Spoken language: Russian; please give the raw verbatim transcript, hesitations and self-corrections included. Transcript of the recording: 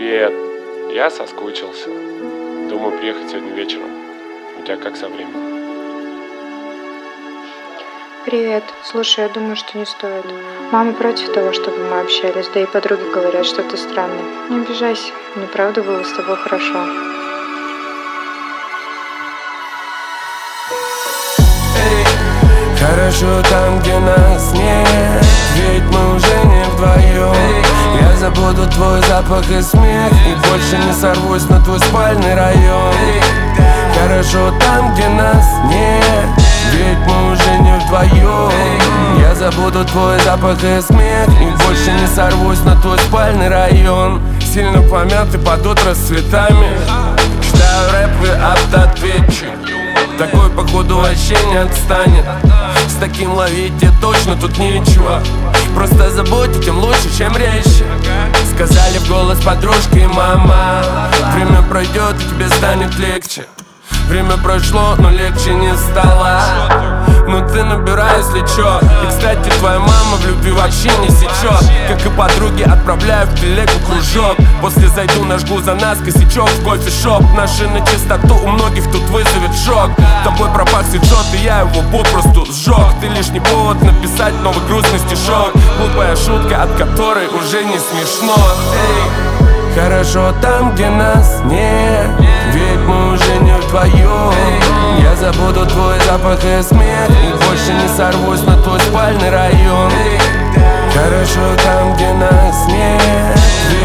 Привет, я соскучился. Думаю приехать сегодня вечером. У тебя как со временем? Привет. Слушай, я думаю, что не стоит. Мама против того, чтобы мы общались, да и подруги говорят, что ты странный. Не обижайся, мне правда было с тобой хорошо. Хорошо там, где нас нет, ведь мы уже не вдвоем. Я забуду твой запах и смех, и больше не сорвусь на твой спальный район. Хорошо там, где нас нет, ведь мы уже не вдвоем. Я забуду твой запах и смех, и больше не сорвусь на твой спальный район. Сильно помятый под утро с цветами, читаю рэп и автоответчик. Такой походу вообще не отстанет. С таким ловить тебе точно тут нечего. Просто забудь, тем лучше, чем речь. Сказали в голос подружка и мама: время пройдет и тебе станет легче. Время прошло, но легче не стало. Ну ты набирай, если чё. И кстати, твоя мама в любви вообще не сечет. Как и подруги, отправляю в телегу кружок. После зайду, нажгу за нас косячок в кофе-шоп. Наши на чистоту у многих тут вызовет шок. Тобой пропах свитшот, и я его попросту сжег. Ты лишний повод написать новый грустный стишок. Глупая шутка, от которой уже не смешно. Эй. Хорошо там, где нас нет, ведь мы уже не вдвоем. Я забуду твой запах и смех, и больше не сорвусь на твой спальный район. Хорошо там, где нас нет,